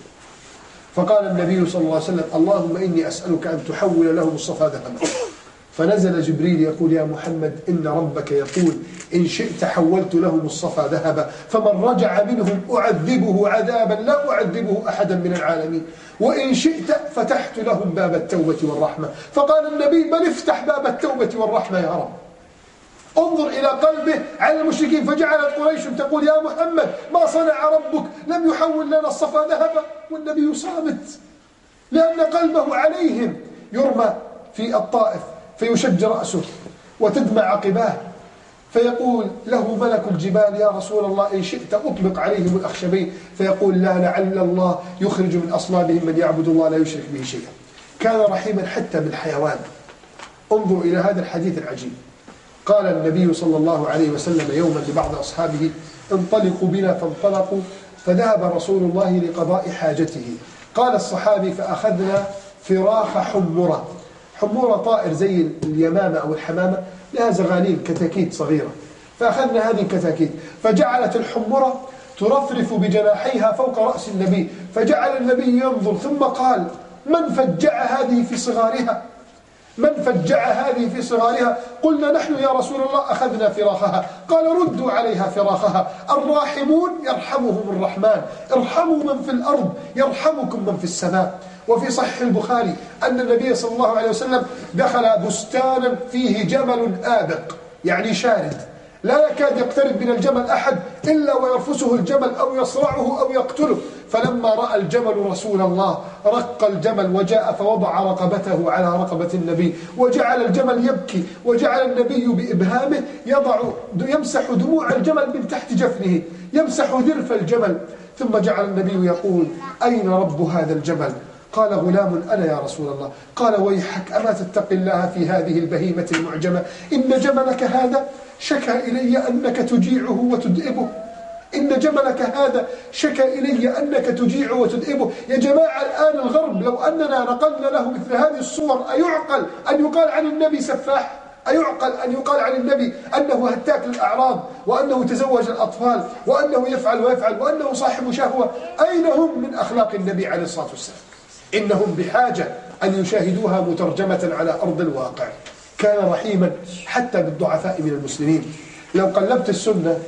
فقال النبي صلى الله عليه وسلم: اللهم إني أسألك أن تحول لهم الصفا ذهبا. فنزل جبريل يقول: يا محمد، إن ربك يقول: إن شئت حولت لهم الصفا ذهبا، فمن رجع منهم أعذبه عذابا لا أعذبه أحدا من العالمين، وإن شئت فتحت لهم باب التوبة والرحمة. فقال النبي: بل افتح باب التوبة والرحمة يا رب. انظر إلى قلبه على المشركين. فجعلت قريش تقول: يا محمد، ما صنع ربك؟ لم يحول لنا الصفا ذهبا. والنبي صامت، لأن قلبه عليهم. يرمى في الطائف فيشج رأسه وتدمع عقباه، فيقول له ملك الجبال: يا رسول الله، إن شئت أطبق عليهم الأخشبين. فيقول: لا، لعل الله يخرج من أصلابهم من يعبد الله لا يشرك به شيئا. كان رحيما حتى بالحيوان. انظر إلى هذا الحديث العجيب. قال النبي صلى الله عليه وسلم يوما لبعض أصحابه: انطلقوا بنا. فانطلقوا، فذهب رسول الله لقضاء حاجته. قال الصحابي: فأخذنا فراخ حمرة. حمورة طائر زي اليمامة أو الحمامة، لها زغاليل كتاكيت صغيرة. فأخذنا هذه الكتاكيت، فجعلت الحمورة ترفرف بجناحيها فوق رأس النبي، فجعل النبي ينظر ثم قال: من فجع هذه في صغارها؟ من فجع هذه في صغارها؟ قلنا: نحن يا رسول الله، أخذنا فراخها. قال: ردوا عليها فراخها. الراحمون يرحمهم الرحمن، ارحموا من في الأرض يرحمكم من في السماء. وفي صحيح البخاري أن النبي صلى الله عليه وسلم دخل بستانا فيه جمل آبق، يعني شارد، لا يكاد يقترب من الجمل أحد إلا ويرفسه الجمل أو يصرعه أو يقتله. فلما رأى الجمل رسول الله رق الجمل وجاء فوضع رقبته على رقبة النبي، وجعل الجمل يبكي، وجعل النبي بإبهامه يمسح دموع الجمل من تحت جفنه، يمسح ذرف الجمل. ثم جعل النبي يقول: أين رب هذا الجمل؟ قال: غلام أنا يا رسول الله. قال: ويحك، أما تتقي الله في هذه البهيمة المعجمة؟ إن جملك هذا شكى إلي أنك تجيعه وتدئبه. إن جملك هذا شكى إلي أنك تجيعه وتدئبه. يا جماعة، الآن الغرب لو أننا نقلنا له مثل هذه الصور أيعقل أن يقال عن النبي سفاح؟ أيعقل أن يقال عن النبي أنه هتاك للأعراض، وأنه تزوج الأطفال، وأنه يفعل ويفعل، وأنه صاحب شهوة؟ أين هم من أخلاق النبي عليه الصلاة والسلام؟ إنهم بحاجة أن يشاهدوها مترجمة على أرض الواقع. كان رحيما حتى بالضعفاء من المسلمين. لو قلبت السنة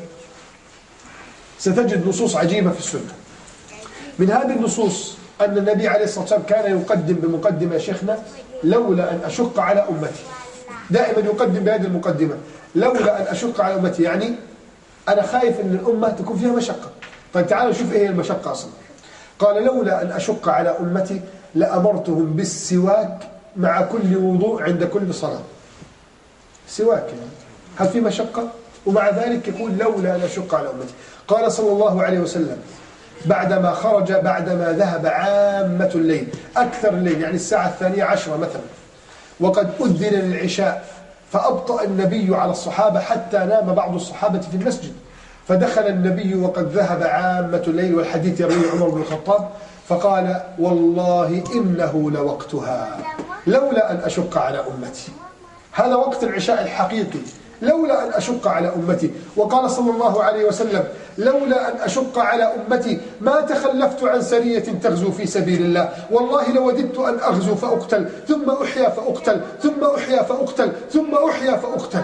ستجد نصوص عجيبة في السنة. من هذه النصوص أن النبي عليه الصلاة والسلام كان يقدم بمقدمة شيخنا: لولا أن أشق على أمتي. دائما يقدم بهذه المقدمة: لولا أن أشق على أمتي، يعني أنا خايف أن الأمة تكون فيها مشقة. طيب تعالوا نشوف إيه هي المشقة أصلا. قال: لولا أن أشق على أمتي لأمرتهم بالسواك مع كل وضوء عند كل صلاة. سواك يعني هل في مشقة؟ ومع ذلك يقول: لولا أن أشق على أمتي. قال صلى الله عليه وسلم بعدما خرج، بعدما ذهب عامة الليل، أكثر الليل، يعني الساعة 12 مثلا، وقد أذن للعشاء، فأبطأ النبي على الصحابة حتى نام بعض الصحابة في المسجد، فدخل النبي وقد ذهب عامة الليل، والحديث يرويه عمر بن الخطاب، فقال: والله إنه لوقتها لولا أن أشق على أمتي. هذا وقت العشاء الحقيقي، لولا أن أشق على أمتي. وقال صلى الله عليه وسلم: لولا أن أشق على أمتي ما تخلفت عن سرية تغزو في سبيل الله، والله لوددت أن أغزو فأقتل، ثم أحيا فأقتل، ثم أحيا فأقتل، ثم أحيا فأقتل.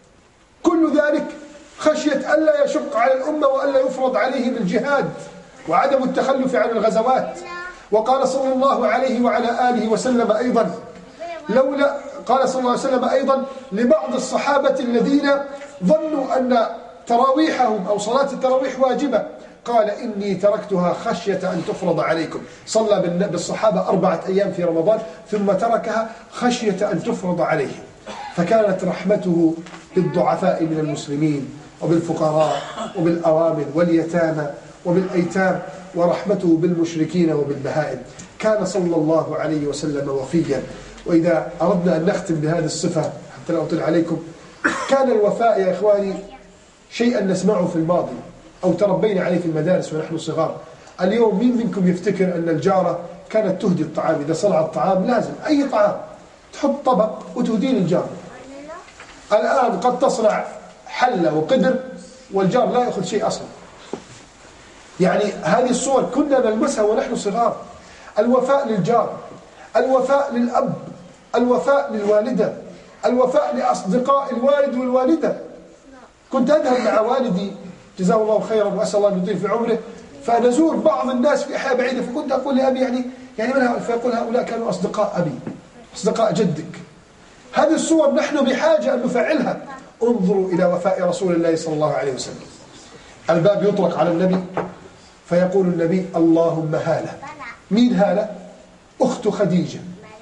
كل ذلك خشية ألا يشق على الأمة وألا يفرض عليهم الجهاد وعدم التخلف عن الغزوات. وقال صلى الله عليه وعلى آله وسلم أيضا: قال صلى الله عليه وسلم أيضا لبعض الصحابة الذين ظنوا أن تراويحهم أو صلاة التراويح واجبة، قال: إني تركتها خشية أن تفرض عليكم. صلى بالصحابة 4 أيام في رمضان ثم تركها خشية أن تفرض عليهم. فكانت رحمته بالضعفاء من المسلمين وبالفقراء وبالأرامل واليتامى وبالأيتام، ورحمته بالمشركين وبالبهائم. كان صلى الله عليه وسلم وفيا. وإذا أردنا أن نختم بهذه الصفة حتى لا أطيل عليكم، كان الوفاء يا إخواني شيئا نسمعه في الماضي أو تربينا عليه في المدارس ونحن صغار. اليوم مين منكم يفتكر أن الجارة كانت تهدي الطعام؟ إذا صنع الطعام لازم أي طعام تحط طبق وتهديه للجار. الآن قد تصنع حلة وقدر والجار لا يأخذ شيء أصلا. يعني هذه الصور كنا نلمسها ونحن صغار. الوفاء للجار، الوفاء للأب، الوفاء للوالدة، الوفاء لأصدقاء الوالد والوالدة. كنت أذهب مع والدي جزاه الله خيرا وأسأل الله أن يطيل في عمره، فنزور بعض الناس في أحياء بعيدة، فكنت أقول لأبي يعني من هؤلاء؟ فيقول: هؤلاء كانوا أصدقاء أبي، أصدقاء جدك. هذه الصور نحن بحاجة أن نفعلها. انظروا إلى وفاء رسول الله صلى الله عليه وسلم. الباب يطرق على النبي فيقول النبي: اللهم هالة. مين هالة؟ أخت خديجة،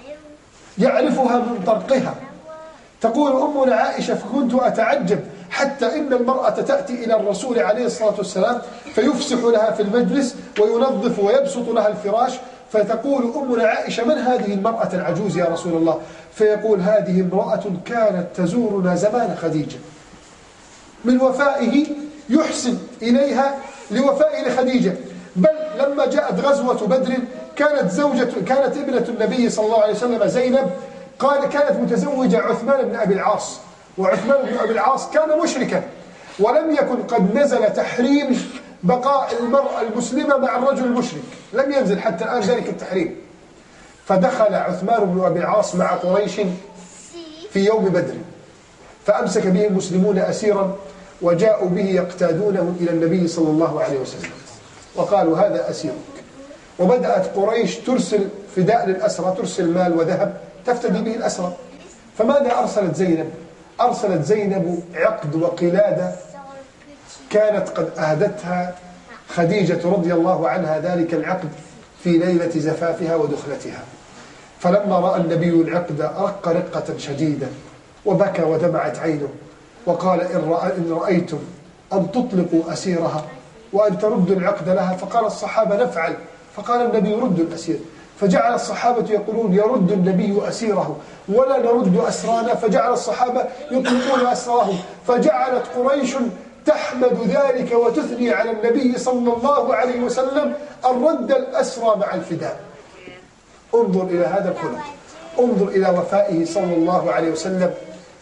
يعرفها من طرقها. تقول أمنا عائشة: فكنت أتعجب حتى إن المرأة تأتي إلى الرسول عليه الصلاة والسلام فيفسح لها في المجلس وينظف ويبسط لها الفراش، فتقول أمنا عائشة: من هذه المرأة العجوز يا رسول الله؟ فيقول: هذه امرأة كانت تزورنا زمان خديجة. من وفائه يحسن إليها لوفائه لخديجة. بل لما جاءت غزوة بدر كانت ابنة النبي صلى الله عليه وسلم زينب كانت متزوجة عثمان بن أبي العاص، وعثمان بن أبي العاص كان مشركا، ولم يكن قد نزل تحريم بقاء المرأة المسلمة مع الرجل المشرك، لم ينزل حتى الآن ذلك التحريم. فدخل عثمان بن أبي العاص مع قريش في يوم بدر، فأمسك به المسلمون أسيرا وجاءوا به يقتادونه إلى النبي صلى الله عليه وسلم وقالوا: هذا أسيرك. وبدأت قريش ترسل فداء للأسرى، ترسل مال وذهب تفتدي به الأسرى. فماذا أرسلت زينب؟ أرسلت زينب عقد وقلادة كانت قد أهدتها خديجة رضي الله عنها ذلك العقد في ليلة زفافها ودخلتها. فلما رأى النبي العقد رق رقة شديدة وبكى ودمعت عينه وقال: إن رأيتم أن تطلقوا أسيرها وأن تردوا العقد لها. فقال الصحابة: نفعل. فقال النبي: ردوا الأسير. فجعل الصحابة يقولون: يرد النبي أسيره ولا نرد أسرانا. فجعل الصحابة يطلقون أسراهم. فجعلت قريش تحمد ذلك وتثني على النبي صلى الله عليه وسلم أن رد الأسرى مع الفداء. انظر إلى هذا الخلق، انظر إلى وفائه صلى الله عليه وسلم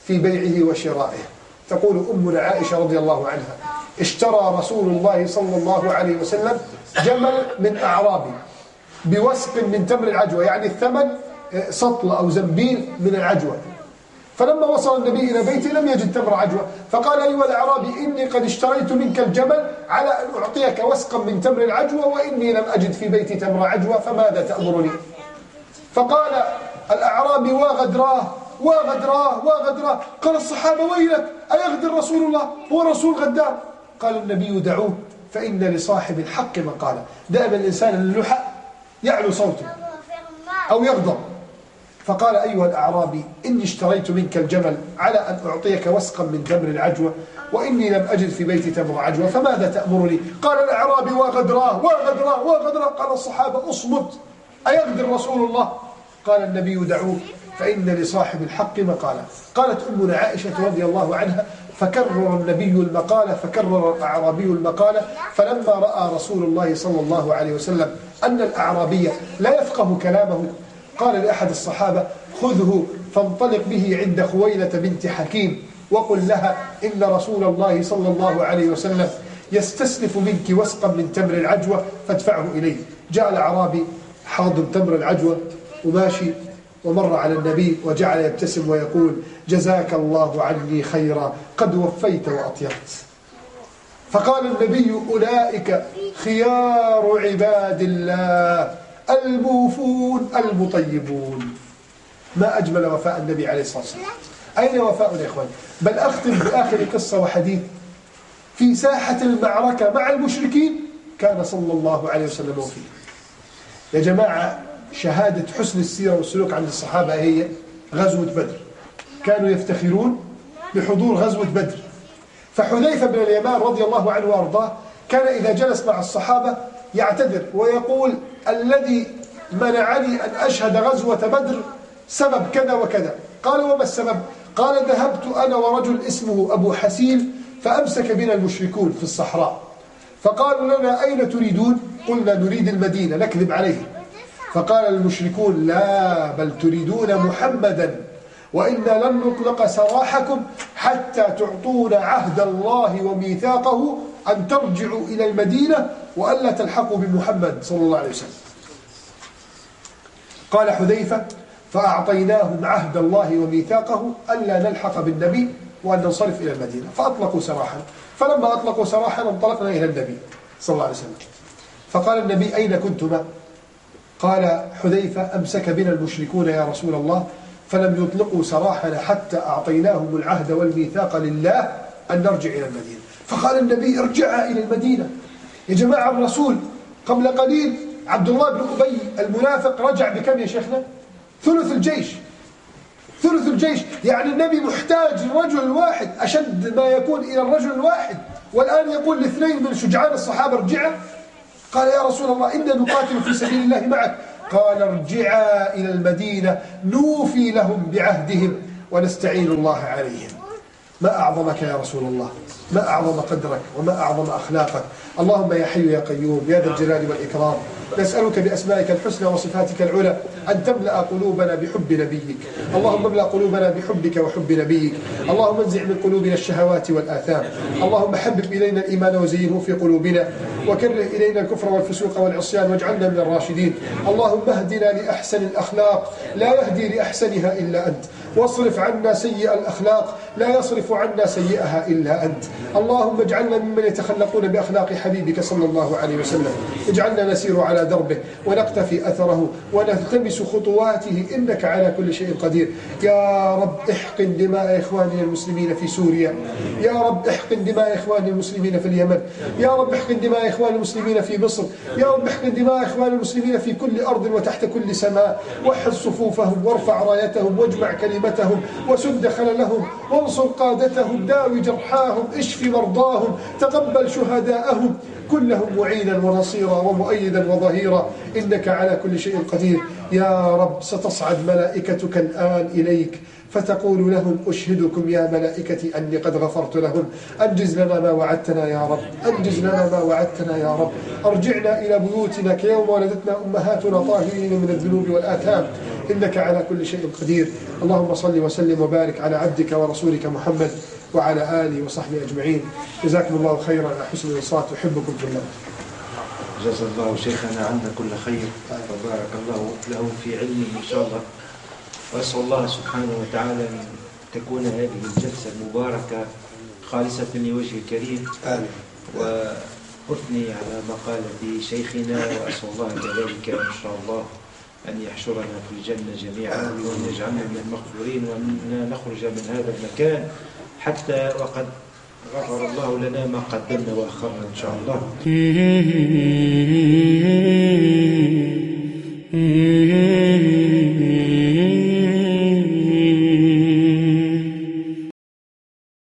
في بيعه وشرائه. تقول أمنا عائشة رضي الله عنها: اشترى رسول الله صلى الله عليه وسلم جمل من أعرابي بوسق من تمر العجوة، يعني الثمن سطل أو زنبيل من العجوة. فلما وصل النبي إلى بيته لم يجد تمر عجوة، فقال: أيها الأعرابي، إني قد اشتريت منك الجمل على أن أعطيك وسقا من تمر العجوة، وإني لم أجد في بيتي تمر عجوة، فماذا تأمرني؟ فقال الأعرابي: وغدراه وغدراه وغدراه. قال الصحابة: ويلك، أيغدر رسول الله؟ هو رسول غدار. قال النبي: دعوه فإن لصاحب الحق مقالة. دائما الإنسان اللي له حق يعلو صوته أو يغضب. فقال: أيها الأعرابي، إني اشتريت منك الجمل على أن أعطيك وسقا من تمر العجوة، وإني لم أجد في بيتي تمر عجوة، فماذا تأمرني؟ قال الأعرابي: وغدراه وغدراه وغدراه. قال الصحابة: أصمت، أيغدر رسول الله؟ قال النبي: دعوه فإن لصاحب الحق مقالة. قالت أمنا عائشة رضي الله عنها: فكرر النبي المقالة، فكرر الأعرابي المقالة، فلما رأى رسول الله صلى الله عليه وسلم أن الأعرابي لا يفقه كلامه، قال لأحد الصحابة: خذه فانطلق به عند خويلة بنت حكيم، وقل لها إن رسول الله صلى الله عليه وسلم يستسلف منك وسقا من تمر العجوة فادفعه إليه. جاء الأعرابي حاضن تمر العجوة وماشي، ومر على النبي وجعل يبتسم ويقول: جزاك الله عني خيرا، قد وفيت وأطيبت. فقال النبي: أولئك خيار عباد الله الموفون المطيبون. ما أجمل وفاء النبي عليه الصلاة والسلام. أين وفاء يا إخوان؟ بل أختم بآخر قصة وحديث. في ساحة المعركة مع المشركين كان صلى الله عليه وسلم فيه. يا جماعة، شهادة حسن السيرة والسلوك عند الصحابة هي غزوة بدر. كانوا يفتخرون بحضور غزوة بدر. فحذيفة بن اليمان رضي الله عنه وأرضاه كان إذا جلس مع الصحابة يعتذر ويقول: الذي منعني أن أشهد غزوة بدر سبب كذا وكذا. قال: وما السبب؟ قال: ذهبت أنا ورجل اسمه أبو حسين فأمسك بنا المشركون في الصحراء، فقالوا لنا: أين تريدون؟ قلنا: نريد المدينة، نكذب عليه. فقال المشركون: لا، بل تريدون محمدا، وإنا لن نطلق سراحكم حتى تعطونا عهد الله وميثاقه أن ترجعوا إلى المدينة وألا تلحقوا بمحمد صلى الله عليه وسلم. قال حذيفة: فأعطيناهم عهد الله وميثاقه ألا نلحق بالنبي وأن ننصرف إلى المدينة، فأطلقوا سراحا. فلما أطلقوا سراحا انطلقنا إلى النبي صلى الله عليه وسلم. فقال النبي: أين كنتما؟ قال حذيفة: أمسك بنا المشركون يا رسول الله، فلم يطلقوا سراحنا حتى أعطيناهم العهد والميثاق لله أن نرجع إلى المدينة. فقال النبي: ارجعا إلى المدينة. يا جماعة، الرسول قبل قليل عبد الله بن أبي المنافق رجع بكم يا شيخنا؟ ثلث الجيش. ثلث الجيش، يعني النبي محتاج الرجل الواحد، أشد ما يكون إلى الرجل الواحد، والآن يقول لاثنين من شجعان الصحابة: ارجعا. قال: يا رسول الله، إنا نقاتل في سبيل الله معك. قال: ارجعا إلى المدينة نوفي لهم بعهدهم ونستعين الله عليهم. ما أعظمك يا رسول الله، ما أعظم قدرك وما أعظم أخلاقك. اللهم يا حي يا قيوم يا ذا الجلال والإكرام، نسألك بأسمائك الحسنى وصفاتك العلى أن تملأ قلوبنا بحب نبيك. اللهم املأ قلوبنا بحبك وحب نبيك. اللهم انزع من قلوبنا الشهوات والآثام. اللهم حبب إلينا الإيمان وزينه في قلوبنا، وكره إلينا الكفر والفسوق والعصيان واجعلنا من الراشدين. اللهم اهدنا لأحسن الأخلاق لا يهدي لأحسنها إلا أنت، واصرف عنا سيئ الأخلاق لا يصرف عنا سيئها إلا أنت. اللهم اجعلنا ممن يتخلقون بأخلاق حبيبك صلى الله عليه وسلم. اجعلنا نسير على دربه ونقتفي أثره ونلتمس خطواته، إنك على كل شيء قدير. يا رب احقن دماء إخواننا المسلمين في سوريا، يا رب احقن دماء إخواننا المسلمين في اليمن، يا رب احقن دماء إخواننا المسلمين في مصر، يا رب احقن دماء إخواننا المسلمين في كل أرض وتحت كل سماء. وحد صفوفهم وارفع رايتهم واجمع كلمتهم وسد خللهم وانصر قادتهم، داوي جرحاهم، اشف مرضاهم، تقبل شهداءهم، كلهم معينا ونصيرا ومؤيدا وظهيرا، إنك على كل شيء قدير. يا رب ستصعد ملائكتك الآن إليك فتقول لهم: أشهدكم يا ملائكتي أني قد غفرت لهم. أنجز لنا ما وعدتنا يا رب، أنجز لنا ما وعدتنا يا رب. أرجعنا إلى بيوتنا كيوم ولدتنا أمهاتنا طاهرين من الذنوب والآثام. إنك على كل شيء قدير. اللهم صل وسلم وبارك على عبدك ورسولك محمد وعلى آله وصحبه أجمعين. جزاكم الله خيرا على حسن الإنصات، أحبكم في الله. جزا الله شيخنا عنا كل خير وبارك الله له في علمه إن شاء الله. وأسأل الله سبحانه وتعالى أن تكون هذه الجلسة المباركة خالصة لوجه الكريم. آمين. وأثني على مقالة شيخنا، وأسأل الله كذلك إن شاء الله أن يحشرنا في الجنة جميعا وأن يجعلنا من المغفورين وأن نخرج من هذا المكان حتى وقد غفر الله لنا ما قدمنا وأخرنا إن شاء الله.